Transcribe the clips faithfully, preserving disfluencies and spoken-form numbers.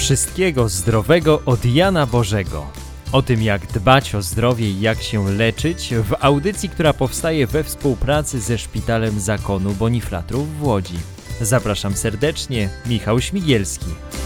Wszystkiego zdrowego od Jana Bożego. O tym, jak dbać o zdrowie i jak się leczyć, w audycji, która powstaje we współpracy ze Szpitalem Zakonu Boniflatrów w Łodzi. Zapraszam serdecznie, Michał Śmigielski.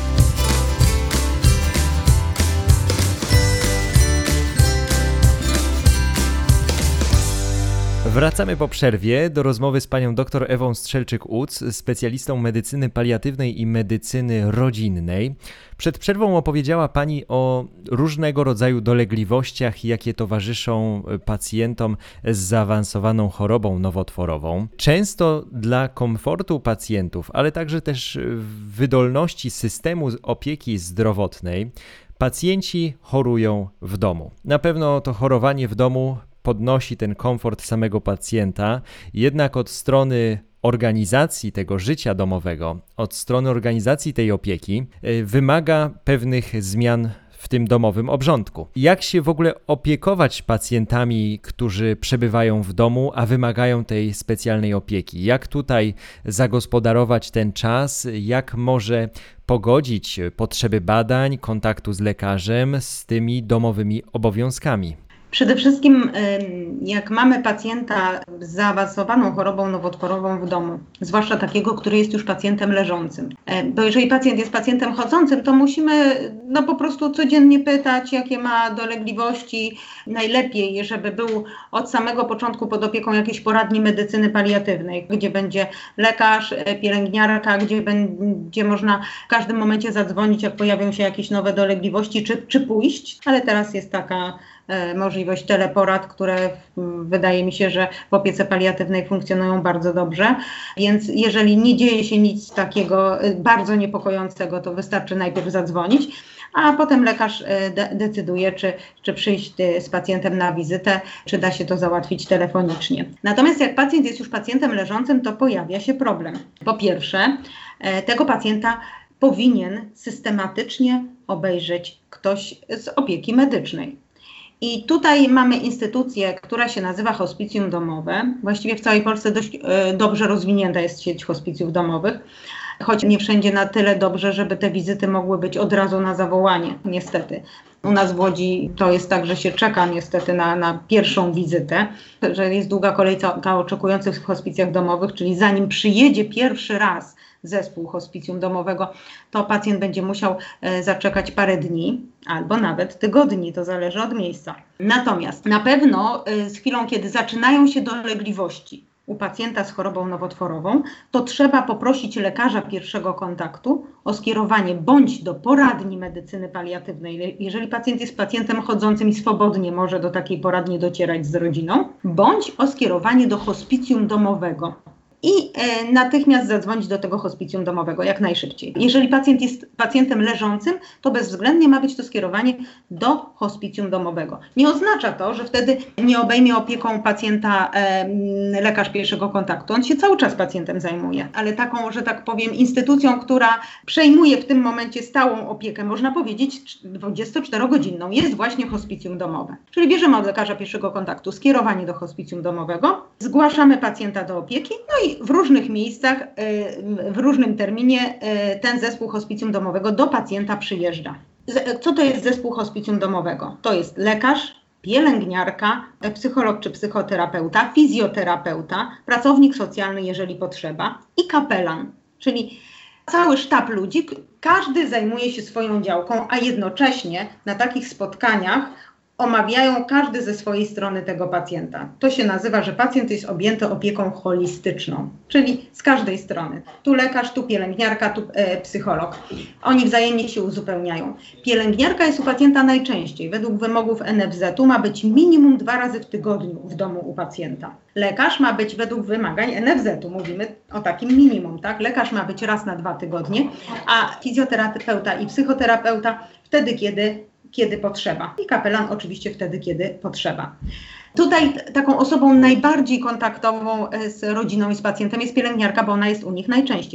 Wracamy po przerwie do rozmowy z panią dr Ewą Strzelczyk-Uc, specjalistą medycyny paliatywnej i medycyny rodzinnej. Przed przerwą opowiedziała pani o różnego rodzaju dolegliwościach, jakie towarzyszą pacjentom z zaawansowaną chorobą nowotworową. Często dla komfortu pacjentów, ale także też wydolności systemu opieki zdrowotnej, pacjenci chorują w domu. Na pewno to chorowanie w domu podnosi ten komfort samego pacjenta, jednak od strony organizacji tego życia domowego, od strony organizacji tej opieki wymaga pewnych zmian w tym domowym obrządku. Jak się w ogóle opiekować pacjentami, którzy przebywają w domu, a wymagają tej specjalnej opieki? Jak tutaj zagospodarować ten czas? Jak może pogodzić potrzeby badań, kontaktu z lekarzem z tymi domowymi obowiązkami? Przede wszystkim jak mamy pacjenta z zaawansowaną chorobą nowotworową w domu, zwłaszcza takiego, który jest już pacjentem leżącym, bo jeżeli pacjent jest pacjentem chodzącym, to musimy no po prostu codziennie pytać, jakie ma dolegliwości. Najlepiej, żeby był od samego początku pod opieką jakiejś poradni medycyny paliatywnej, gdzie będzie lekarz, pielęgniarka, gdzie będzie można w każdym momencie zadzwonić, jak pojawią się jakieś nowe dolegliwości, czy, czy pójść, ale teraz jest taka możliwość teleporad, które wydaje mi się, że w opiece paliatywnej funkcjonują bardzo dobrze. Więc jeżeli nie dzieje się nic takiego bardzo niepokojącego, to wystarczy najpierw zadzwonić, a potem lekarz de- decyduje, czy, czy przyjść z pacjentem na wizytę, czy da się to załatwić telefonicznie. Natomiast jak pacjent jest już pacjentem leżącym, to pojawia się problem. Po pierwsze, tego pacjenta powinien systematycznie obejrzeć ktoś z opieki medycznej. I tutaj mamy instytucję, która się nazywa hospicjum domowe. Właściwie w całej Polsce dość e, dobrze rozwinięta jest sieć hospicjów domowych, choć nie wszędzie na tyle dobrze, żeby te wizyty mogły być od razu na zawołanie, niestety. U nas w Łodzi to jest tak, że się czeka niestety na, na pierwszą wizytę, że jest długa kolejka oczekujących w hospicjach domowych, czyli zanim przyjedzie pierwszy raz zespół hospicjum domowego, to pacjent będzie musiał e, zaczekać parę dni albo nawet tygodni, to zależy od miejsca. Natomiast na pewno e, z chwilą, kiedy zaczynają się dolegliwości u pacjenta z chorobą nowotworową, to trzeba poprosić lekarza pierwszego kontaktu o skierowanie bądź do poradni medycyny paliatywnej, jeżeli pacjent jest pacjentem chodzącym i swobodnie może do takiej poradni docierać z rodziną, bądź o skierowanie do hospicjum domowego. I e, natychmiast zadzwonić do tego hospicjum domowego, jak najszybciej. Jeżeli pacjent jest pacjentem leżącym, to bezwzględnie ma być to skierowanie do hospicjum domowego. Nie oznacza to, że wtedy nie obejmie opieką pacjenta e, lekarz pierwszego kontaktu. On się cały czas pacjentem zajmuje, ale taką, że tak powiem, instytucją, która przejmuje w tym momencie stałą opiekę, można powiedzieć dwudziestoczterogodzinną, jest właśnie hospicjum domowe. Czyli bierzemy od lekarza pierwszego kontaktu skierowanie do hospicjum domowego, zgłaszamy pacjenta do opieki, no i w różnych miejscach, w różnym terminie ten zespół hospicjum domowego do pacjenta przyjeżdża. Co to jest zespół hospicjum domowego? To jest lekarz, pielęgniarka, psycholog czy psychoterapeuta, fizjoterapeuta, pracownik socjalny, jeżeli potrzeba, i kapelan, czyli cały sztab ludzi, każdy zajmuje się swoją działką, a jednocześnie na takich spotkaniach omawiają każdy ze swojej strony tego pacjenta. To się nazywa, że pacjent jest objęty opieką holistyczną, czyli z każdej strony. Tu lekarz, tu pielęgniarka, tu e, psycholog. Oni wzajemnie się uzupełniają. Pielęgniarka jest u pacjenta najczęściej. Według wymogów N F Z u ma być minimum dwa razy w tygodniu w domu u pacjenta. Lekarz ma być według wymagań N F Z u, mówimy o takim minimum, tak? Lekarz ma być raz na dwa tygodnie, a fizjoterapeuta i psychoterapeuta wtedy, kiedy kiedy potrzeba. I kapelan oczywiście wtedy, kiedy potrzeba. Tutaj t- taką osobą najbardziej kontaktową z rodziną i z pacjentem jest pielęgniarka, bo ona jest u nich najczęściej.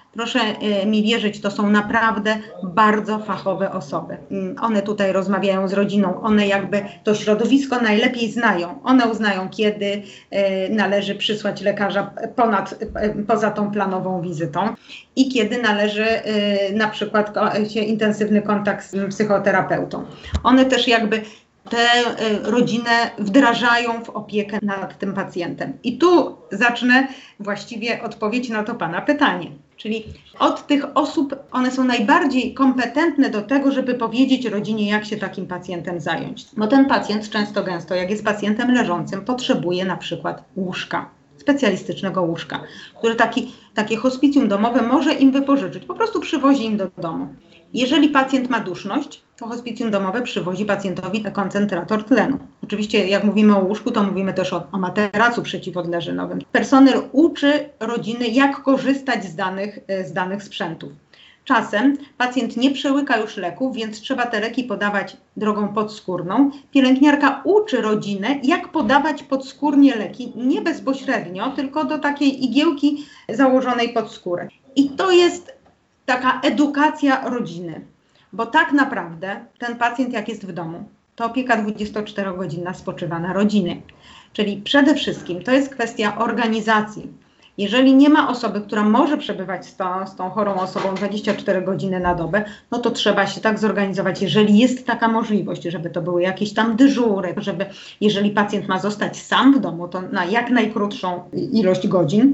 Proszę mi wierzyć, to są naprawdę bardzo fachowe osoby. One tutaj rozmawiają z rodziną, one jakby to środowisko najlepiej znają. One uznają, kiedy należy przysłać lekarza ponad, poza tą planową wizytą i kiedy należy na przykład intensywny kontakt z psychoterapeutą. One też jakby tę rodzinę wdrażają w opiekę nad tym pacjentem. I tu zacznę właściwie odpowiedź na to Pana pytanie. Czyli od tych osób, one są najbardziej kompetentne do tego, żeby powiedzieć rodzinie, jak się takim pacjentem zająć. Bo ten pacjent często gęsto, jak jest pacjentem leżącym, potrzebuje na przykład łóżka, specjalistycznego łóżka, które taki, takie hospicjum domowe może im wypożyczyć, po prostu przywozi im do domu. Jeżeli pacjent ma duszność, to hospicjum domowe przywozi pacjentowi koncentrator tlenu. Oczywiście jak mówimy o łóżku, to mówimy też o, o materacu przeciwodleżynowym. Personel uczy rodziny, jak korzystać z danych, z danych sprzętów. Czasem pacjent nie przełyka już leków, więc trzeba te leki podawać drogą podskórną. Pielęgniarka uczy rodzinę, jak podawać podskórnie leki, nie bezpośrednio, tylko do takiej igiełki założonej pod skórę. I to jest taka edukacja rodziny, bo tak naprawdę ten pacjent jak jest w domu, to opieka dwudziestoczterogodzinna spoczywa na rodzinie. Czyli przede wszystkim to jest kwestia organizacji. Jeżeli nie ma osoby, która może przebywać z tą, z tą chorą osobą dwadzieścia cztery godziny na dobę, no to trzeba się tak zorganizować, jeżeli jest taka możliwość, żeby to były jakieś tam dyżury, żeby jeżeli pacjent ma zostać sam w domu, to na jak najkrótszą ilość godzin,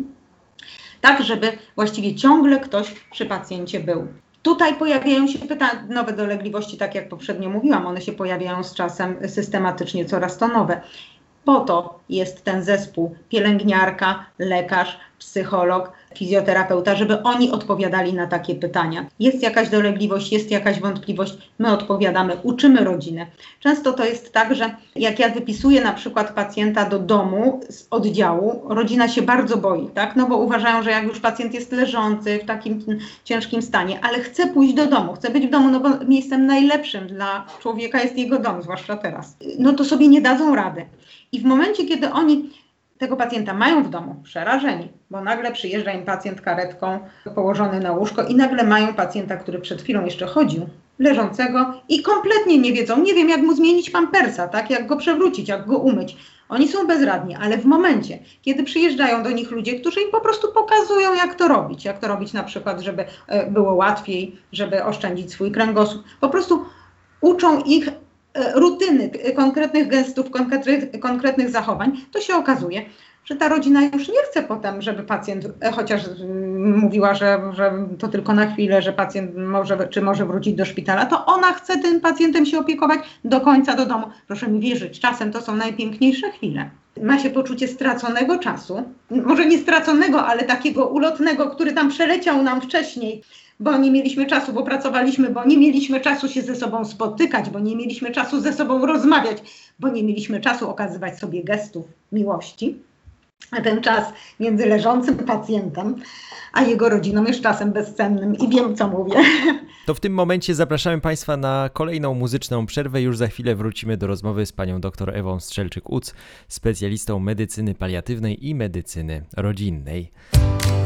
tak żeby właściwie ciągle ktoś przy pacjencie był. Tutaj pojawiają się pytania, nowe dolegliwości, tak jak poprzednio mówiłam, one się pojawiają z czasem systematycznie, coraz to nowe. Po to jest ten zespół pielęgniarka, lekarz, psycholog, fizjoterapeuta, żeby oni odpowiadali na takie pytania. Jest jakaś dolegliwość, jest jakaś wątpliwość, my odpowiadamy, uczymy rodzinę. Często to jest tak, że jak ja wypisuję na przykład pacjenta do domu z oddziału, rodzina się bardzo boi, tak? No bo uważają, że jak już pacjent jest leżący w takim ciężkim stanie, ale chce pójść do domu, chce być w domu, no bo miejscem najlepszym dla człowieka jest jego dom, zwłaszcza teraz. No to sobie nie dadzą rady. I w momencie, kiedy oni tego pacjenta mają w domu, przerażeni, bo nagle przyjeżdża im pacjent karetką położony na łóżko i nagle mają pacjenta, który przed chwilą jeszcze chodził, leżącego i kompletnie nie wiedzą, nie wiem jak mu zmienić pampersa, tak, jak go przewrócić, jak go umyć. Oni są bezradni, ale w momencie, kiedy przyjeżdżają do nich ludzie, którzy im po prostu pokazują, jak to robić, jak to robić na przykład, żeby było łatwiej, żeby oszczędzić swój kręgosłup, po prostu uczą ich rutyny, konkretnych gestów, konkretnych, konkretnych zachowań, to się okazuje, że ta rodzina już nie chce potem, żeby pacjent, chociaż mówiła, że, że to tylko na chwilę, że pacjent może, czy może wrócić do szpitala, to ona chce tym pacjentem się opiekować do końca do domu. Proszę mi wierzyć, czasem to są najpiękniejsze chwile. Ma się poczucie straconego czasu, może nie straconego, ale takiego ulotnego, który tam przeleciał nam wcześniej, bo nie mieliśmy czasu, bo pracowaliśmy, bo nie mieliśmy czasu się ze sobą spotykać, bo nie mieliśmy czasu ze sobą rozmawiać, bo nie mieliśmy czasu okazywać sobie gestów miłości. A ten czas między leżącym pacjentem a jego rodziną jest czasem bezcennym i wiem, co mówię. To w tym momencie zapraszamy Państwa na kolejną muzyczną przerwę. Już za chwilę wrócimy do rozmowy z panią dr Ewą Strzelczyk-Uc, specjalistą medycyny paliatywnej i medycyny rodzinnej.